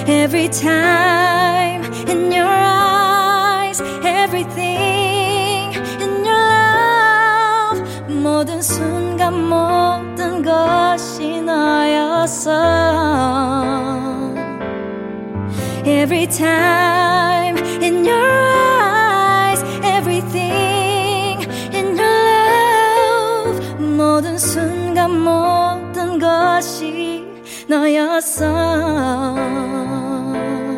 Every time in your eyes, everything in your love, 모든 순간 모든 것이 너였어. Every time in your eyes, everything in your love, 모든 순간 모든 것이 너였어.